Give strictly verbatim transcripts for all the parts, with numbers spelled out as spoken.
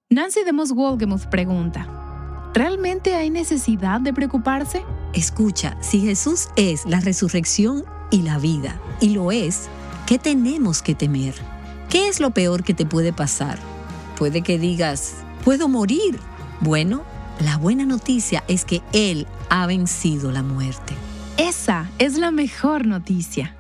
Nancy DeMoss Wolgemuth pregunta, ¿realmente hay necesidad de preocuparse? Escucha, si Jesús es la resurrección y la vida, y lo es, ¿qué tenemos que temer? ¿Qué es lo peor que te puede pasar? Puede que digas, ¿puedo morir? Bueno, la buena noticia es que Él ha vencido la muerte. Esa es la mejor noticia.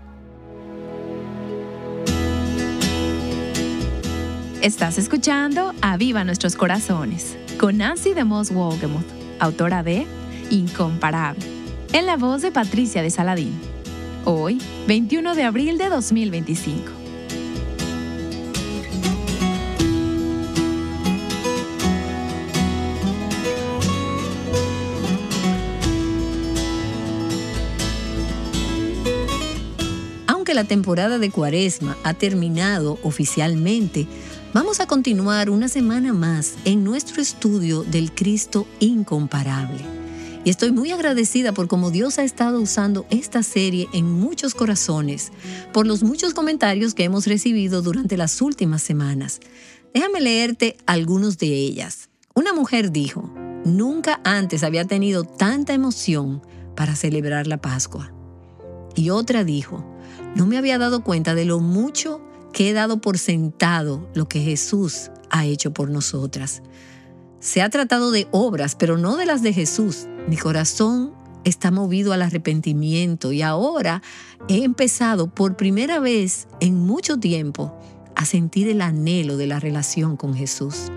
Estás escuchando Aviva Nuestros Corazones con Nancy DeMoss Wolgemuth, autora de Incomparable, en la voz de Patricia de Saladín. Hoy, veintiuno de abril de dos mil veinticinco. Aunque la temporada de Cuaresma ha terminado oficialmente, vamos a continuar una semana más en nuestro estudio del Cristo incomparable. Y estoy muy agradecida por cómo Dios ha estado usando esta serie en muchos corazones, por los muchos comentarios que hemos recibido durante las últimas semanas. Déjame leerte algunos de ellas. Una mujer dijo, nunca antes había tenido tanta emoción para celebrar la Pascua. Y otra dijo, no me había dado cuenta de lo mucho que he dado por sentado lo que Jesús ha hecho por nosotras. Se ha tratado de obras, pero no de las de Jesús. Mi corazón está movido al arrepentimiento y ahora he empezado por primera vez en mucho tiempo a sentir el anhelo de la relación con Jesús.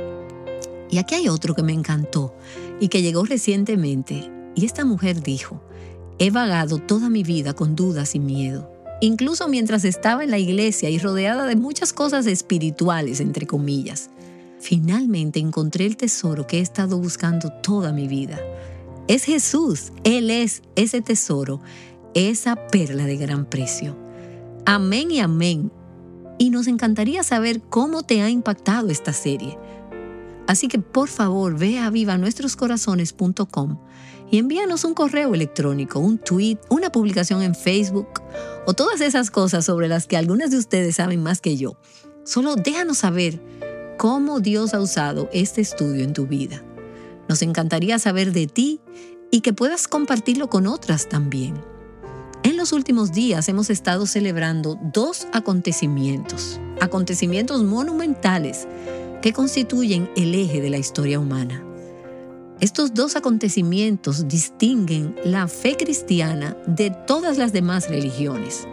Y aquí hay otro que me encantó y que llegó recientemente. Y esta mujer dijo, he vagado toda mi vida con dudas y miedo. Incluso mientras estaba en la iglesia y rodeada de muchas cosas espirituales, entre comillas. Finalmente encontré el tesoro que he estado buscando toda mi vida. Es Jesús, Él es ese tesoro, esa perla de gran precio. Amén y amén. Y nos encantaría saber cómo te ha impactado esta serie. Así que por favor ve a aviva nuestros corazones punto com y envíanos un correo electrónico, un tweet, una publicación en Facebook o todas esas cosas sobre las que algunas de ustedes saben más que yo. Solo déjanos saber cómo Dios ha usado este estudio en tu vida. Nos encantaría saber de ti y que puedas compartirlo con otras también. En los últimos días hemos estado celebrando dos acontecimientos, acontecimientos monumentales que constituyen el eje de la historia humana. Estos dos acontecimientos distinguen la fe cristiana de todas las demás religiones.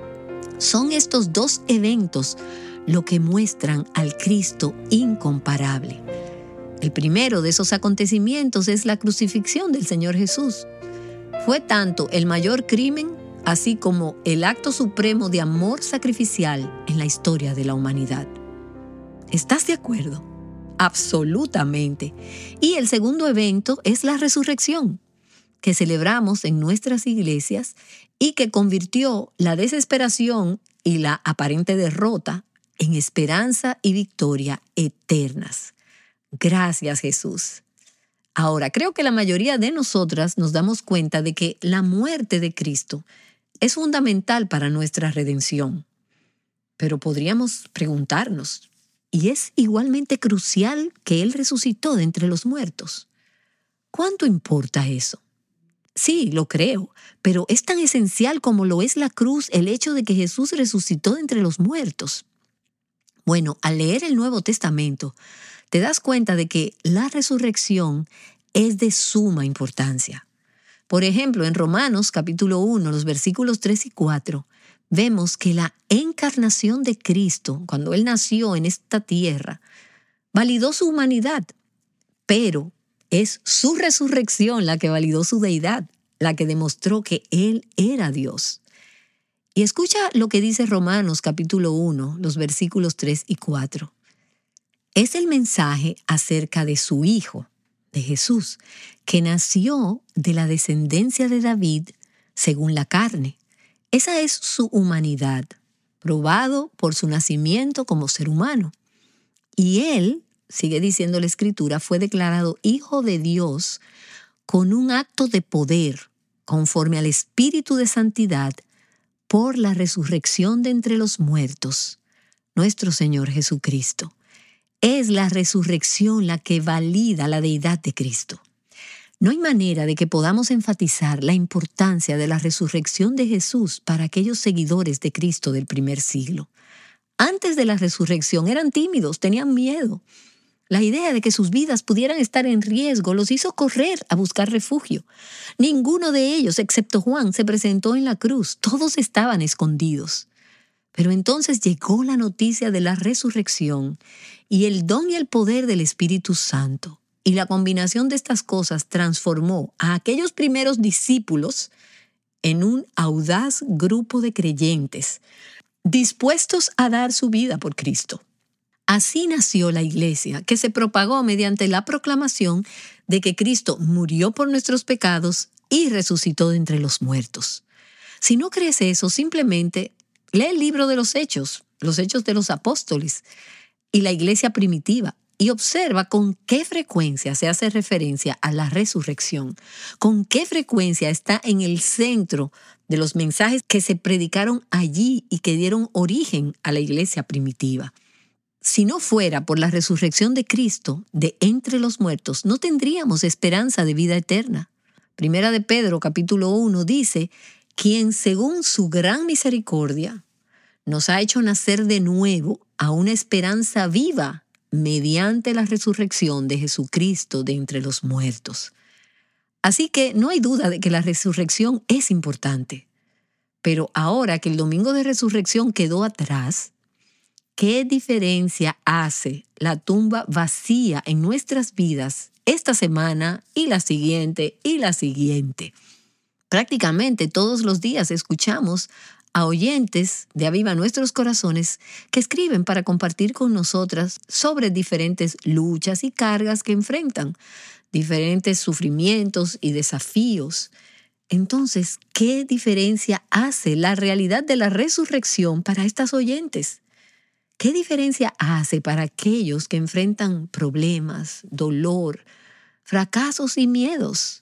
Son estos dos eventos lo que muestran al Cristo incomparable. El primero de esos acontecimientos es la crucifixión del Señor Jesús. Fue tanto el mayor crimen, así como el acto supremo de amor sacrificial en la historia de la humanidad. ¿Estás de acuerdo? Absolutamente. Y el segundo evento es la resurrección, que celebramos en nuestras iglesias y que convirtió la desesperación y la aparente derrota en esperanza y victoria eternas. Gracias, Jesús. Ahora, creo que la mayoría de nosotras nos damos cuenta de que la muerte de Cristo es fundamental para nuestra redención. Pero podríamos preguntarnos, ¿y es igualmente crucial que Él resucitó de entre los muertos? ¿Cuánto importa eso? Sí, lo creo, pero es tan esencial como lo es la cruz el hecho de que Jesús resucitó de entre los muertos. Bueno, al leer el Nuevo Testamento, te das cuenta de que la resurrección es de suma importancia. Por ejemplo, en Romanos capítulo uno, los versículos tres y cuatro, vemos que la encarnación de Cristo, cuando Él nació en esta tierra, validó su humanidad, pero es su resurrección la que validó su deidad, la que demostró que Él era Dios. Y escucha lo que dice Romanos capítulo uno, los versículos tres y cuatro. Es el mensaje acerca de su Hijo, de Jesús, que nació de la descendencia de David según la carne. Esa es su humanidad, probado por su nacimiento como ser humano. Y Él, sigue diciendo la Escritura, fue declarado Hijo de Dios con un acto de poder, conforme al Espíritu de Santidad, por la resurrección de entre los muertos, nuestro Señor Jesucristo. Es la resurrección la que valida la deidad de Cristo. No hay manera de que podamos enfatizar la importancia de la resurrección de Jesús para aquellos seguidores de Cristo del primer siglo. Antes de la resurrección eran tímidos, tenían miedo. La idea de que sus vidas pudieran estar en riesgo los hizo correr a buscar refugio. Ninguno de ellos, excepto Juan, se presentó en la cruz. Todos estaban escondidos. Pero entonces llegó la noticia de la resurrección y el don y el poder del Espíritu Santo. Y la combinación de estas cosas transformó a aquellos primeros discípulos en un audaz grupo de creyentes, dispuestos a dar su vida por Cristo. Así nació la iglesia, que se propagó mediante la proclamación de que Cristo murió por nuestros pecados y resucitó de entre los muertos. Si no crees eso, simplemente lee el libro de los Hechos, los Hechos de los Apóstoles y la iglesia primitiva, y observa con qué frecuencia se hace referencia a la resurrección, con qué frecuencia está en el centro de los mensajes que se predicaron allí y que dieron origen a la iglesia primitiva. Si no fuera por la resurrección de Cristo de entre los muertos, no tendríamos esperanza de vida eterna. Primera de Pedro, capítulo uno, dice, quien según su gran misericordia nos ha hecho nacer de nuevo a una esperanza viva mediante la resurrección de Jesucristo de entre los muertos. Así que no hay duda de que la resurrección es importante. Pero ahora que el domingo de resurrección quedó atrás, ¿qué diferencia hace la tumba vacía en nuestras vidas esta semana y la siguiente y la siguiente? Prácticamente todos los días escuchamos a oyentes de Aviva Nuestros Corazones que escriben para compartir con nosotras sobre diferentes luchas y cargas que enfrentan, diferentes sufrimientos y desafíos. Entonces, ¿qué diferencia hace la realidad de la resurrección para estas oyentes? ¿Qué diferencia hace para aquellos que enfrentan problemas, dolor, fracasos y miedos?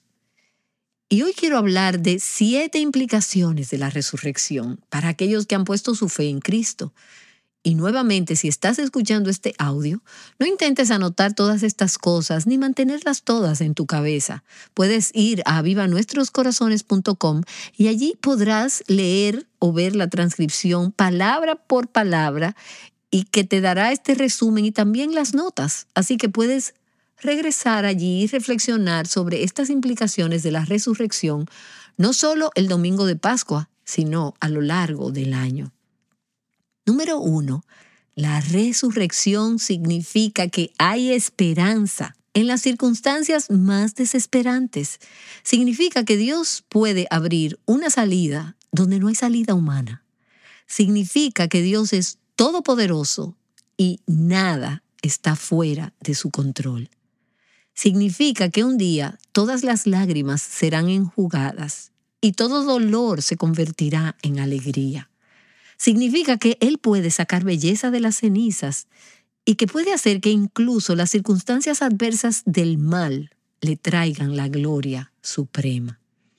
Y hoy quiero hablar de siete implicaciones de la resurrección para aquellos que han puesto su fe en Cristo. Y nuevamente, si estás escuchando este audio, no intentes anotar todas estas cosas ni mantenerlas todas en tu cabeza. Puedes ir a aviva nuestros corazones punto com y allí podrás leer o ver la transcripción palabra por palabra y que te dará este resumen y también las notas. Así que puedes regresar allí y reflexionar sobre estas implicaciones de la resurrección, no solo el domingo de Pascua, sino a lo largo del año. Número uno, la resurrección significa que hay esperanza en las circunstancias más desesperantes. Significa que Dios puede abrir una salida donde no hay salida humana. Significa que Dios es todopoderoso y nada está fuera de su control. Significa que un día todas las lágrimas serán enjugadas y todo dolor se convertirá en alegría. Significa que Él puede sacar belleza de las cenizas y que puede hacer que incluso las circunstancias adversas del mal le traigan la gloria suprema.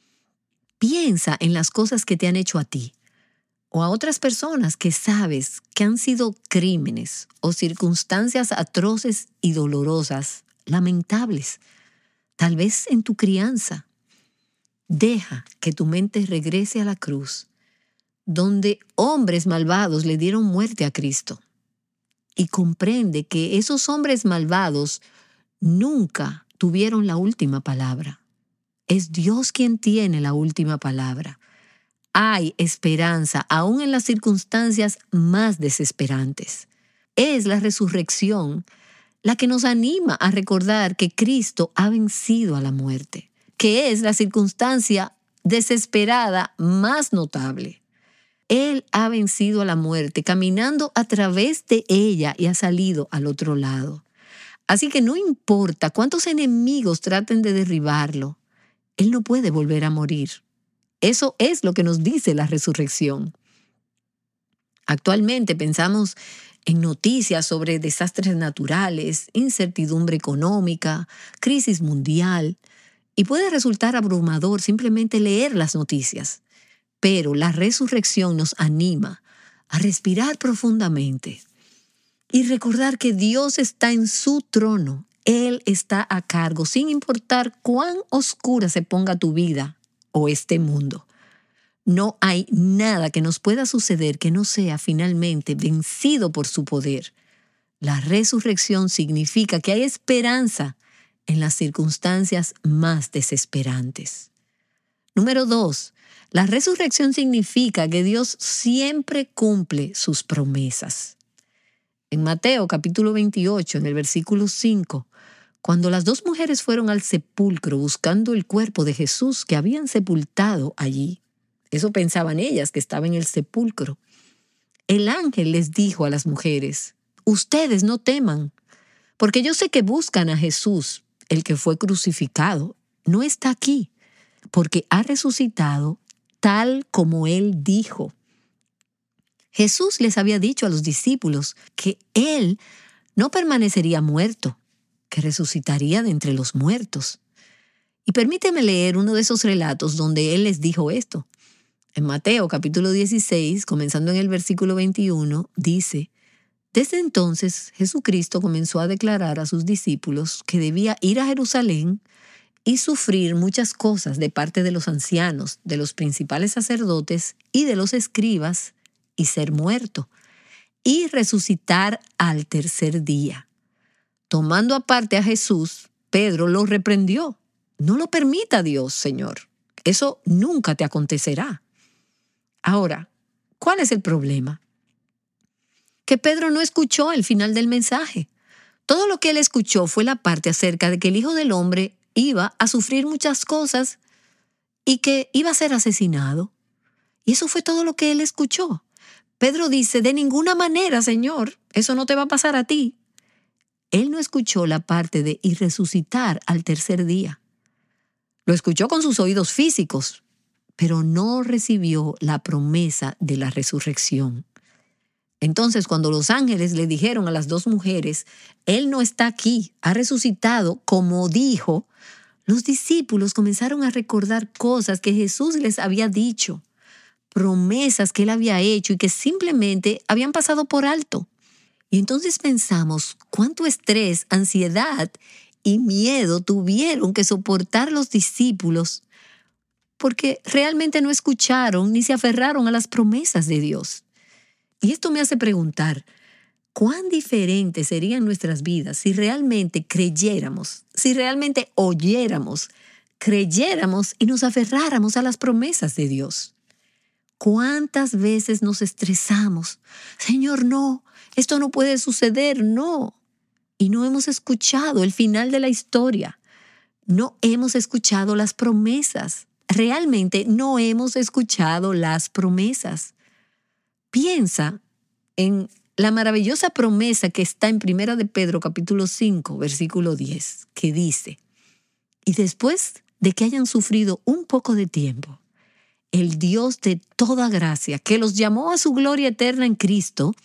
Piensa en las cosas que te han hecho a ti o a otras personas que sabes que han sido crímenes o circunstancias atroces y dolorosas, lamentables, tal vez en tu crianza. Deja que tu mente regrese a la cruz, donde hombres malvados le dieron muerte a Cristo. Y comprende que esos hombres malvados nunca tuvieron la última palabra. Es Dios quien tiene la última palabra. Hay esperanza aún en las circunstancias más desesperantes. Es la resurrección la que nos anima a recordar que Cristo ha vencido a la muerte, que es la circunstancia desesperada más notable. Él ha vencido a la muerte, caminando a través de ella y ha salido al otro lado. Así que no importa cuántos enemigos traten de derribarlo, Él no puede volver a morir. Eso es lo que nos dice la resurrección. Actualmente pensamos en noticias sobre desastres naturales, incertidumbre económica, crisis mundial, y puede resultar abrumador simplemente leer las noticias. Pero la resurrección nos anima a respirar profundamente, y recordar que Dios está en su trono. Él está a cargo, sin importar cuán oscura se ponga tu vida o este mundo. No hay nada que nos pueda suceder que no sea finalmente vencido por su poder. La resurrección significa que hay esperanza en las circunstancias más desesperantes. Número dos, la resurrección significa que Dios siempre cumple sus promesas. En Mateo capítulo veintiocho, en el versículo cinco, cuando las dos mujeres fueron al sepulcro buscando el cuerpo de Jesús que habían sepultado allí, eso pensaban ellas que estaba en el sepulcro, el ángel les dijo a las mujeres: ustedes no teman, porque yo sé que buscan a Jesús, el que fue crucificado. No está aquí, porque ha resucitado tal como él dijo. Jesús les había dicho a los discípulos que él no permanecería muerto, que resucitaría de entre los muertos. Y permíteme leer uno de esos relatos donde él les dijo esto. En Mateo capítulo dieciséis, comenzando en el versículo veintiuno, dice: desde entonces Jesucristo comenzó a declarar a sus discípulos que debía ir a Jerusalén y sufrir muchas cosas de parte de los ancianos, de los principales sacerdotes y de los escribas, y ser muerto, y resucitar al tercer día. Tomando aparte a Jesús, Pedro lo reprendió: no lo permita Dios, Señor. Eso nunca te acontecerá. Ahora, ¿cuál es el problema? Que Pedro no escuchó el final del mensaje. Todo lo que él escuchó fue la parte acerca de que el Hijo del Hombre iba a sufrir muchas cosas y que iba a ser asesinado. Y eso fue todo lo que él escuchó. Pedro dice: de ninguna manera, Señor, eso no te va a pasar a ti. Él no escuchó la parte de y resucitar al tercer día. Lo escuchó con sus oídos físicos, pero no recibió la promesa de la resurrección. Entonces, cuando los ángeles le dijeron a las dos mujeres: Él no está aquí, ha resucitado como dijo, los discípulos comenzaron a recordar cosas que Jesús les había dicho, promesas que Él había hecho y que simplemente habían pasado por alto. Y entonces pensamos cuánto estrés, ansiedad y miedo tuvieron que soportar los discípulos porque realmente no escucharon ni se aferraron a las promesas de Dios. Y esto me hace preguntar, ¿cuán diferentes serían nuestras vidas si realmente creyéramos, si realmente oyéramos, creyéramos y nos aferráramos a las promesas de Dios? ¿Cuántas veces nos estresamos? Señor, no, esto no puede suceder, no. Y no hemos escuchado el final de la historia. No hemos escuchado las promesas. Realmente no hemos escuchado las promesas. Piensa en la maravillosa promesa que está en Primera de Pedro capítulo cinco, versículo diez, que dice: y después de que hayan sufrido un poco de tiempo, el Dios de toda gracia, que los llamó a su gloria eterna en Cristo,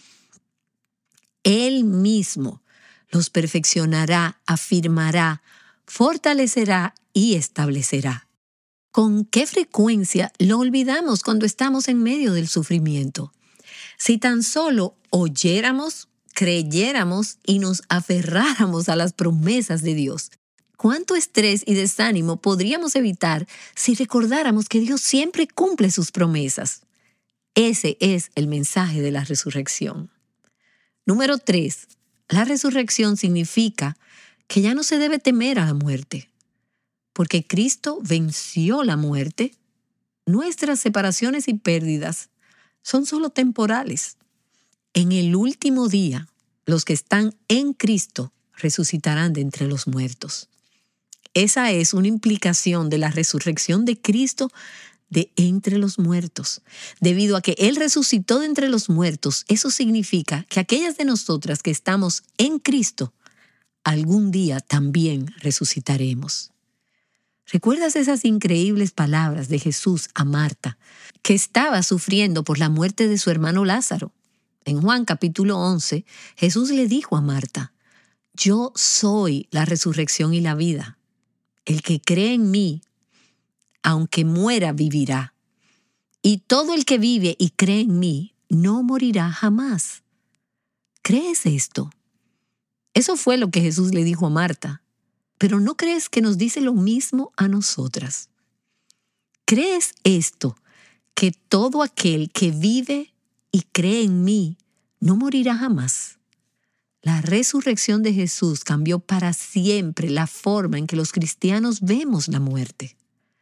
Él mismo los perfeccionará, afirmará, fortalecerá y establecerá. ¿Con qué frecuencia lo olvidamos cuando estamos en medio del sufrimiento? Si tan solo oyéramos, creyéramos y nos aferráramos a las promesas de Dios, ¿cuánto estrés y desánimo podríamos evitar si recordáramos que Dios siempre cumple sus promesas? Ese es el mensaje de la resurrección. Número tres. La resurrección significa que ya no se debe temer a la muerte, porque Cristo venció la muerte. Nuestras separaciones y pérdidas son solo temporales. En el último día, los que están en Cristo resucitarán de entre los muertos. Esa es una implicación de la resurrección de Cristo de entre los muertos. Debido a que Él resucitó de entre los muertos, eso significa que aquellas de nosotras que estamos en Cristo, algún día también resucitaremos. ¿Recuerdas esas increíbles palabras de Jesús a Marta, que estaba sufriendo por la muerte de su hermano Lázaro? En Juan capítulo once, Jesús le dijo a Marta: yo soy la resurrección y la vida. El que cree en mí, aunque muera, vivirá. Y todo el que vive y cree en mí, no morirá jamás. ¿crees esto? Eso fue lo que Jesús le dijo a Marta. Pero ¿no crees que nos dice lo mismo a nosotras? ¿Crees esto? Que todo aquel que vive y cree en mí no morirá jamás. La resurrección de Jesús cambió para siempre la forma en que los cristianos vemos la muerte.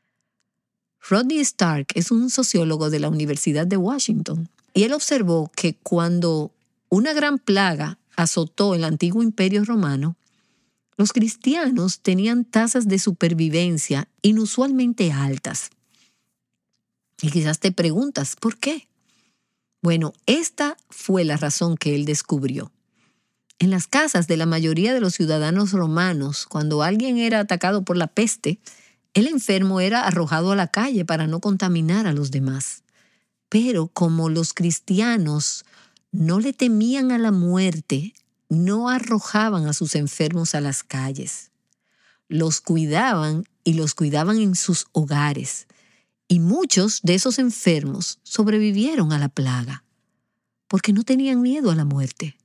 Rodney Stark es un sociólogo de la Universidad de Washington y él observó que cuando una gran plaga azotó el antiguo imperio romano, los cristianos tenían tasas de supervivencia inusualmente altas. Y quizás te preguntas, ¿por qué? Bueno, esta fue la razón que él descubrió. En las casas de la mayoría de los ciudadanos romanos, cuando alguien era atacado por la peste, el enfermo era arrojado a la calle para no contaminar a los demás. Pero como los cristianos no le temían a la muerte, no arrojaban a sus enfermos a las calles. Los cuidaban y los cuidaban en sus hogares. Y muchos de esos enfermos sobrevivieron a la plaga, porque no tenían miedo a la muerte.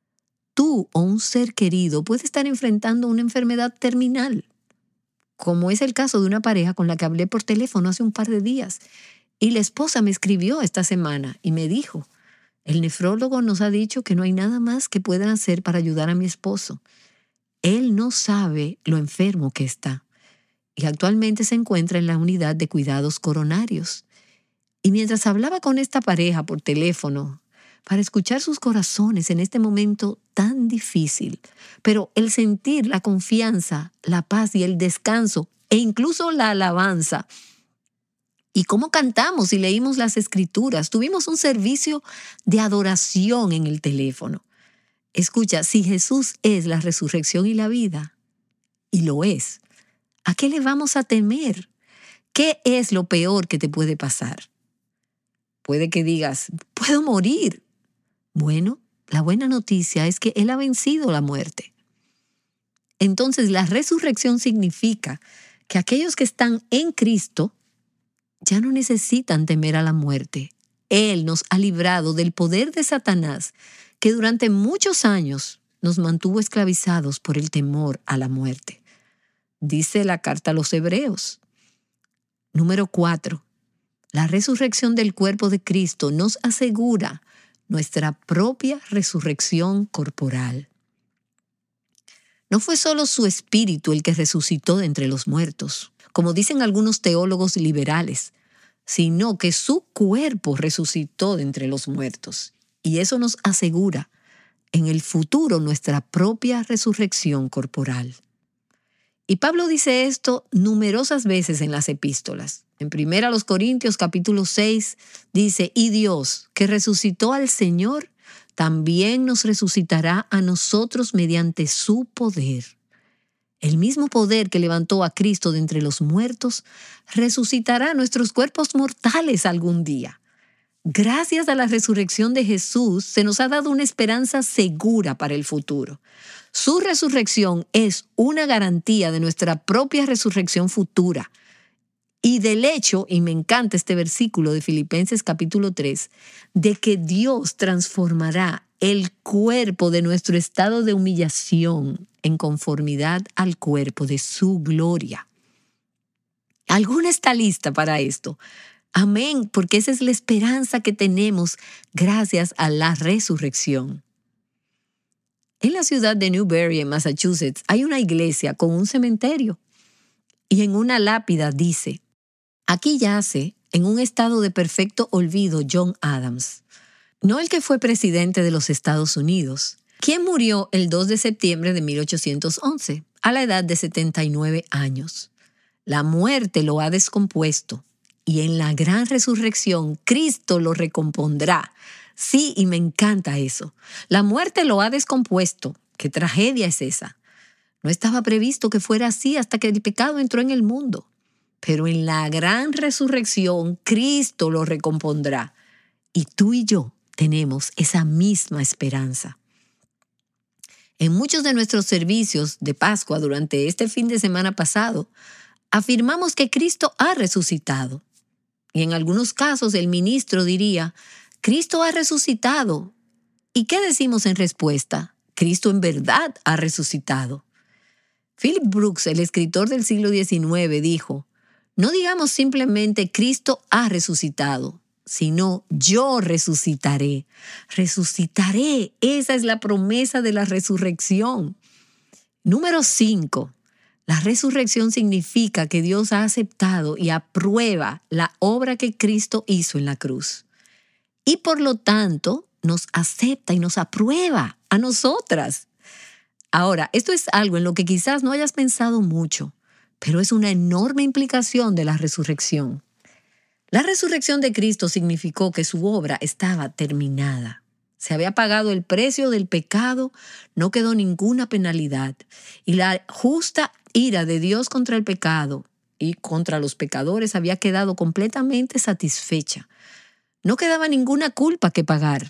Tú o un ser querido puede estar enfrentando una enfermedad terminal, como es el caso de una pareja con la que hablé por teléfono hace un par de días. Y la esposa me escribió esta semana y me dijo, el nefrólogo nos ha dicho que no hay nada más que puedan hacer para ayudar a mi esposo. Él no sabe lo enfermo que está. Y actualmente se encuentra en la unidad de cuidados coronarios. Y mientras hablaba con esta pareja por teléfono, para escuchar sus corazones en este momento tan difícil, pero el sentir la confianza, la paz y el descanso, e incluso la alabanza, y cómo cantamos y leímos las escrituras, tuvimos un servicio de adoración en el teléfono. Escucha, si Jesús es la resurrección y la vida, y lo es, ¿a qué le vamos a temer? ¿Qué es lo peor que te puede pasar? Puede que digas, puedo morir. Bueno, la buena noticia es que Él ha vencido la muerte. Entonces, la resurrección significa que aquellos que están en Cristo ya no necesitan temer a la muerte. Él nos ha librado del poder de Satanás, que durante muchos años nos mantuvo esclavizados por el temor a la muerte. Dice la carta a los Hebreos. Número cuatro. La resurrección del cuerpo de Cristo nos asegura nuestra propia resurrección corporal. No fue solo su espíritu el que resucitó de entre los muertos, como dicen algunos teólogos liberales, sino que su cuerpo resucitó de entre los muertos. Y eso nos asegura en el futuro nuestra propia resurrección corporal. Y Pablo dice esto numerosas veces en las epístolas. En primera los Corintios capítulo seis dice, y Dios, que resucitó al Señor, también nos resucitará a nosotros mediante su poder. El mismo poder que levantó a Cristo de entre los muertos, resucitará nuestros cuerpos mortales algún día. Gracias a la resurrección de Jesús, se nos ha dado una esperanza segura para el futuro. Su resurrección es una garantía de nuestra propia resurrección futura. Y del hecho, y me encanta este versículo de Filipenses capítulo tres, de que Dios transformará el cuerpo de nuestro estado de humillación en conformidad al cuerpo de su gloria. ¿Alguna está lista para esto? Amén, porque esa es la esperanza que tenemos gracias a la resurrección. En la ciudad de Newbury, en Massachusetts, hay una iglesia con un cementerio. Y en una lápida dice, aquí yace, en un estado de perfecto olvido, John Adams. No el que fue presidente de los Estados Unidos, quien murió el dos de septiembre de mil ochocientos once, a la edad de setenta y nueve años. La muerte lo ha descompuesto. Y en la gran resurrección, Cristo lo recompondrá. Sí, y me encanta eso. La muerte lo ha descompuesto. ¿Qué tragedia es esa? No estaba previsto que fuera así hasta que el pecado entró en el mundo. Pero en la gran resurrección, Cristo lo recompondrá. Y tú y yo tenemos esa misma esperanza. En muchos de nuestros servicios de Pascua durante este fin de semana pasado, afirmamos que Cristo ha resucitado. Y en algunos casos el ministro diría, Cristo ha resucitado. ¿Y qué decimos en respuesta? Cristo en verdad ha resucitado. Philip Brooks, el escritor del siglo diecinueve, dijo, no digamos simplemente Cristo ha resucitado, sino yo resucitaré. Resucitaré. Esa es la promesa de la resurrección. Número cinco. La resurrección significa que Dios ha aceptado y aprueba la obra que Cristo hizo en la cruz. Y por lo tanto, nos acepta y nos aprueba a nosotras. Ahora, esto es algo en lo que quizás no hayas pensado mucho, pero es una enorme implicación de la resurrección. La resurrección de Cristo significó que su obra estaba terminada. Se había pagado el precio del pecado, no quedó ninguna penalidad. Y la justa ira de Dios contra el pecado y contra los pecadores había quedado completamente satisfecha. No quedaba ninguna culpa que pagar.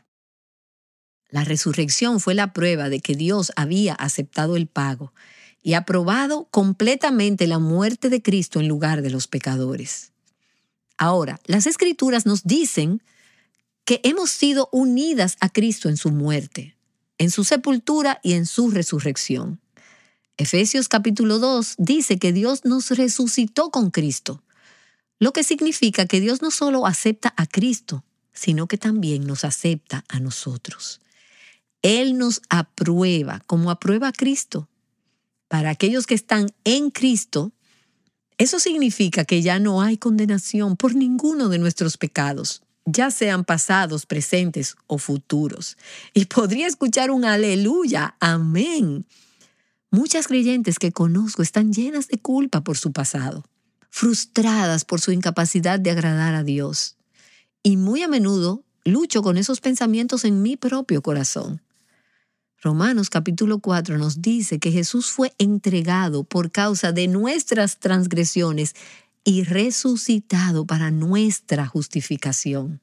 La resurrección fue la prueba de que Dios había aceptado el pago y aprobado completamente la muerte de Cristo en lugar de los pecadores. Ahora, las Escrituras nos dicen que hemos sido unidas a Cristo en su muerte, en su sepultura y en su resurrección. Efesios capítulo dos dice que Dios nos resucitó con Cristo, lo que significa que Dios no solo acepta a Cristo, sino que también nos acepta a nosotros. Él nos aprueba como aprueba a Cristo. Para aquellos que están en Cristo, eso significa que ya no hay condenación por ninguno de nuestros pecados, ya sean pasados, presentes o futuros. Y podría escuchar un aleluya, amén. Muchas creyentes que conozco están llenas de culpa por su pasado, frustradas por su incapacidad de agradar a Dios. Y muy a menudo lucho con esos pensamientos en mi propio corazón. Romanos capítulo cuatro nos dice que Jesús fue entregado por causa de nuestras transgresiones y resucitado para nuestra justificación.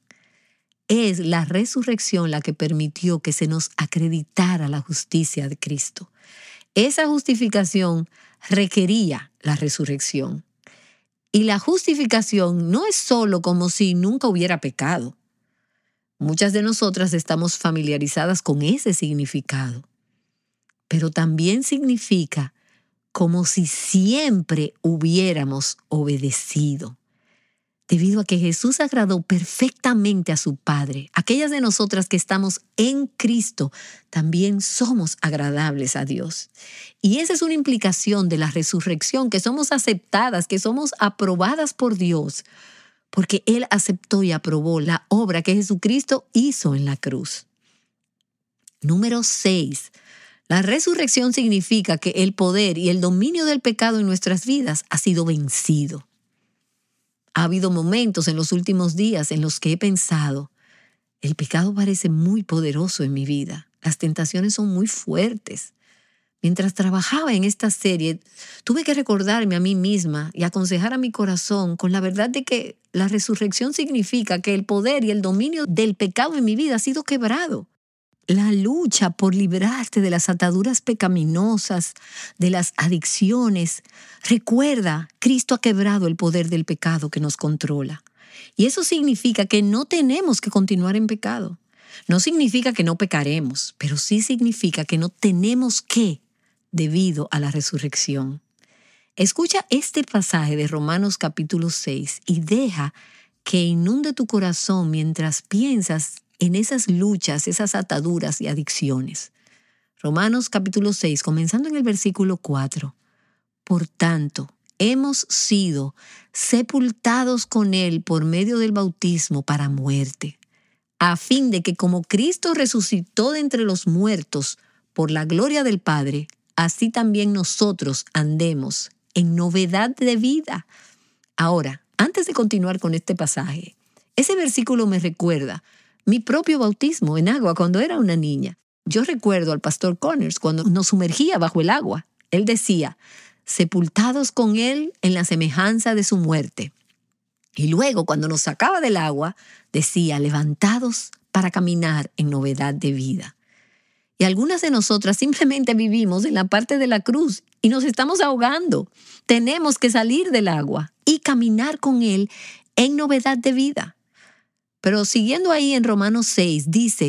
Es la resurrección la que permitió que se nos acreditara la justicia de Cristo. Esa justificación requería la resurrección. Y la justificación no es solo como si nunca hubiera pecado. Muchas de nosotras estamos familiarizadas con ese significado, pero también significa como si siempre hubiéramos obedecido. Debido a que Jesús agradó perfectamente a su Padre, aquellas de nosotras que estamos en Cristo también somos agradables a Dios. Y esa es una implicación de la resurrección, que somos aceptadas, que somos aprobadas por Dios, porque Él aceptó y aprobó la obra que Jesucristo hizo en la cruz. Número seis. La resurrección significa que el poder y el dominio del pecado en nuestras vidas ha sido vencido. Ha habido momentos en los últimos días en los que he pensado, el pecado parece muy poderoso en mi vida, las tentaciones son muy fuertes. Mientras trabajaba en esta serie, tuve que recordarme a mí misma y aconsejar a mi corazón con la verdad de que la resurrección significa que el poder y el dominio del pecado en mi vida ha sido quebrado. La lucha por librarte de las ataduras pecaminosas, de las adicciones. Recuerda, Cristo ha quebrado el poder del pecado que nos controla. Y eso significa que no tenemos que continuar en pecado. No significa que no pecaremos, pero sí significa que no tenemos que, debido a la resurrección. Escucha este pasaje de Romanos capítulo seis y deja que inunde tu corazón mientras piensas en esas luchas, esas ataduras y adicciones. Romanos capítulo seis, comenzando en el versículo cuatro. Por tanto, hemos sido sepultados con Él por medio del bautismo para muerte, a fin de que como Cristo resucitó de entre los muertos por la gloria del Padre, así también nosotros andemos en novedad de vida. Ahora, antes de continuar con este pasaje, ese versículo me recuerda mi propio bautismo en agua cuando era una niña. Yo recuerdo al pastor Connors cuando nos sumergía bajo el agua. Él decía, sepultados con Él en la semejanza de su muerte. Y luego, cuando nos sacaba del agua, decía, levantados para caminar en novedad de vida. Y algunas de nosotras simplemente vivimos en la parte de la cruz y nos estamos ahogando. Tenemos que salir del agua y caminar con Él en novedad de vida. Pero siguiendo ahí en Romanos seis, dice,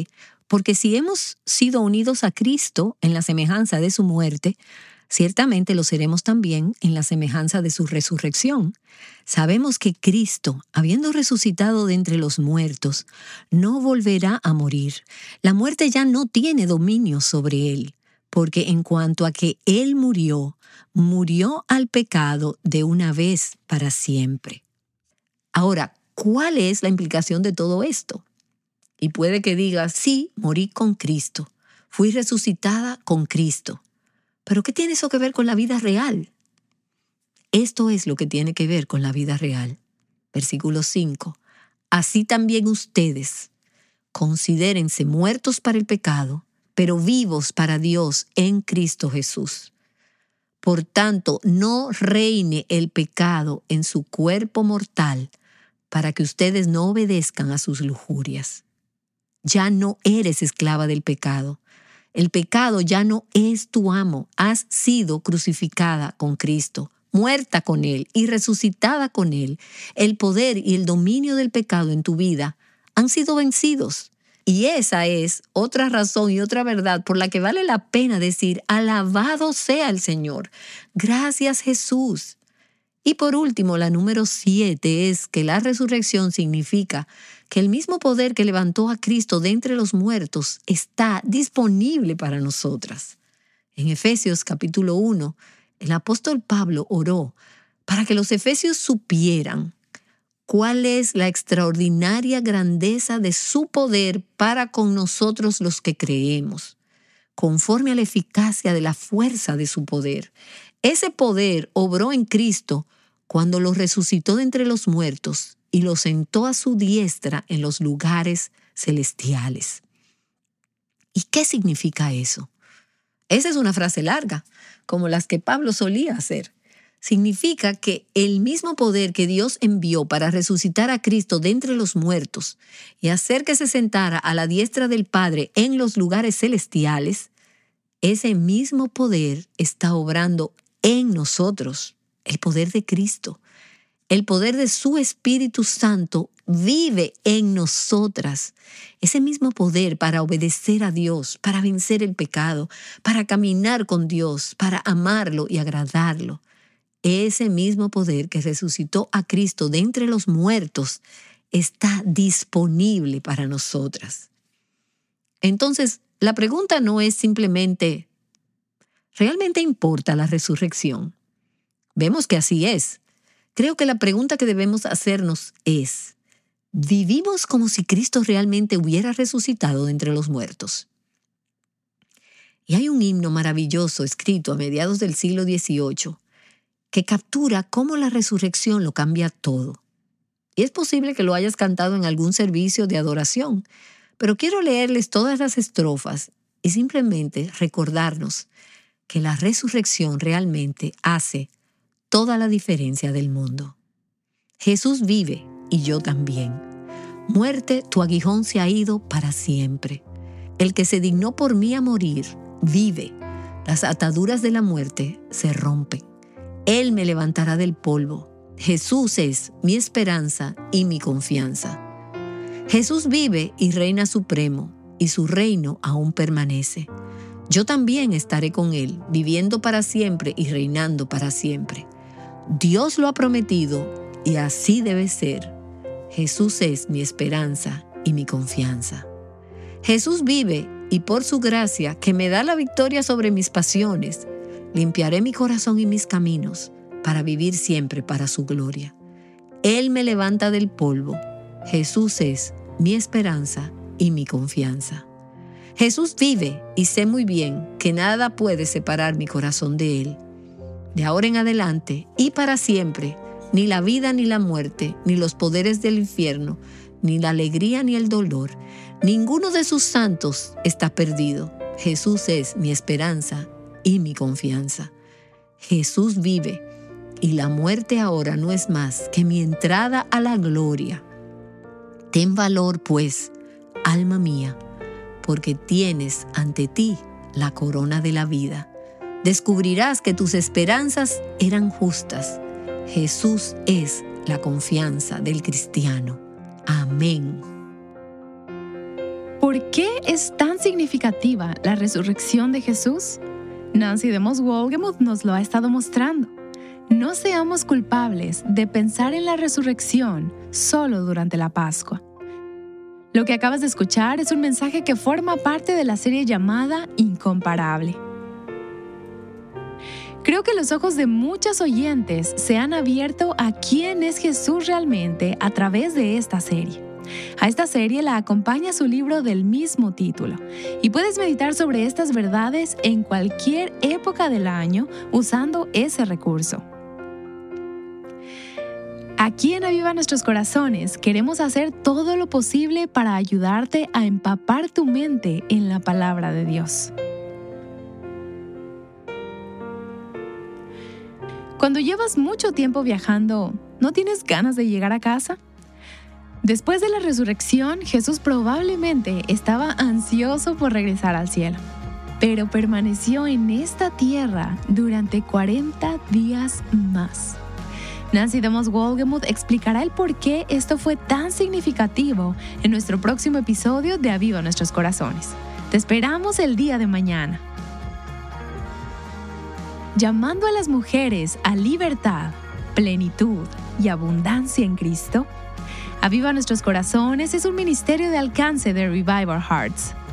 Porque si hemos sido unidos a Cristo en la semejanza de su muerte, ciertamente lo seremos también en la semejanza de su resurrección. Sabemos que Cristo, habiendo resucitado de entre los muertos, no volverá a morir. La muerte ya no tiene dominio sobre él, porque en cuanto a que él murió, murió al pecado de una vez para siempre. Ahora, ¿cuál es la implicación de todo esto? Y puede que digas, sí, morí con Cristo, fui resucitada con Cristo. ¿Pero qué tiene eso que ver con la vida real? Esto es lo que tiene que ver con la vida real. Versículo cinco. Así también ustedes, considérense muertos para el pecado, pero vivos para Dios en Cristo Jesús. Por tanto, no reine el pecado en su cuerpo mortal, para que ustedes no obedezcan a sus lujurias. Ya no eres esclava del pecado. El pecado ya no es tu amo. Has sido crucificada con Cristo, muerta con Él y resucitada con Él. El poder y el dominio del pecado en tu vida han sido vencidos. Y esa es otra razón y otra verdad por la que vale la pena decir, alabado sea el Señor. Gracias, Jesús. Y por último, la número siete es que la resurrección significa que el mismo poder que levantó a Cristo de entre los muertos está disponible para nosotras. En Efesios capítulo uno, el apóstol Pablo oró para que los efesios supieran cuál es la extraordinaria grandeza de su poder para con nosotros los que creemos, conforme a la eficacia de la fuerza de su poder. Ese poder obró en Cristo cuando lo resucitó de entre los muertos y lo sentó a su diestra en los lugares celestiales. ¿Y qué significa eso? Esa es una frase larga, como las que Pablo solía hacer. Significa que el mismo poder que Dios envió para resucitar a Cristo de entre los muertos y hacer que se sentara a la diestra del Padre en los lugares celestiales, ese mismo poder está obrando en nosotros. El poder de Cristo, el poder de su Espíritu Santo vive en nosotras. Ese mismo poder para obedecer a Dios, para vencer el pecado, para caminar con Dios, para amarlo y agradarlo. Ese mismo poder que resucitó a Cristo de entre los muertos está disponible para nosotras. Entonces, la pregunta no es simplemente, ¿realmente importa la resurrección? Vemos que así es. Creo que la pregunta que debemos hacernos es, ¿vivimos como si Cristo realmente hubiera resucitado de entre los muertos? Y hay un himno maravilloso escrito a mediados del siglo dieciocho que captura cómo la resurrección lo cambia todo. Y es posible que lo hayas cantado en algún servicio de adoración, pero quiero leerles todas las estrofas y simplemente recordarnos que la resurrección realmente hace toda la diferencia del mundo. Jesús vive y yo también. Muerte, tu aguijón se ha ido para siempre. El que se dignó por mí a morir, vive. Las ataduras de la muerte se rompen. Él me levantará del polvo. Jesús es mi esperanza y mi confianza. Jesús vive y reina supremo, y su reino aún permanece. Yo también estaré con Él, viviendo para siempre y reinando para siempre. Dios lo ha prometido y así debe ser. Jesús es mi esperanza y mi confianza. Jesús vive y por su gracia, que me da la victoria sobre mis pasiones, limpiaré mi corazón y mis caminos para vivir siempre para su gloria. Él me levanta del polvo. Jesús es mi esperanza y mi confianza. Jesús vive y sé muy bien que nada puede separar mi corazón de Él. De ahora en adelante y para siempre, ni la vida ni la muerte, ni los poderes del infierno, ni la alegría ni el dolor, ninguno de sus santos está perdido. Jesús es mi esperanza y mi confianza. Jesús vive y la muerte ahora no es más que mi entrada a la gloria. Ten valor, pues, alma mía, porque tienes ante ti la corona de la vida. Descubrirás que tus esperanzas eran justas. Jesús es la confianza del cristiano. Amén. ¿Por qué es tan significativa la resurrección de Jesús? Nancy DeMoss Wolgemuth nos lo ha estado mostrando. No seamos culpables de pensar en la resurrección solo durante la Pascua. Lo que acabas de escuchar es un mensaje que forma parte de la serie llamada Incomparable. Creo que los ojos de muchos oyentes se han abierto a quién es Jesús realmente a través de esta serie. A esta serie la acompaña su libro del mismo título, y puedes meditar sobre estas verdades en cualquier época del año usando ese recurso. Aquí en Aviva Nuestros Corazones queremos hacer todo lo posible para ayudarte a empapar tu mente en la palabra de Dios. Cuando llevas mucho tiempo viajando, ¿no tienes ganas de llegar a casa? Después de la resurrección, Jesús probablemente estaba ansioso por regresar al cielo, pero permaneció en esta tierra durante cuarenta días más. Nancy DeMoss Wolgemuth explicará el por qué esto fue tan significativo en nuestro próximo episodio de Aviva Nuestros Corazones. Te esperamos el día de mañana. Llamando a las mujeres a libertad, plenitud y abundancia en Cristo, Aviva Nuestros Corazones es un ministerio de alcance de Revive Our Hearts.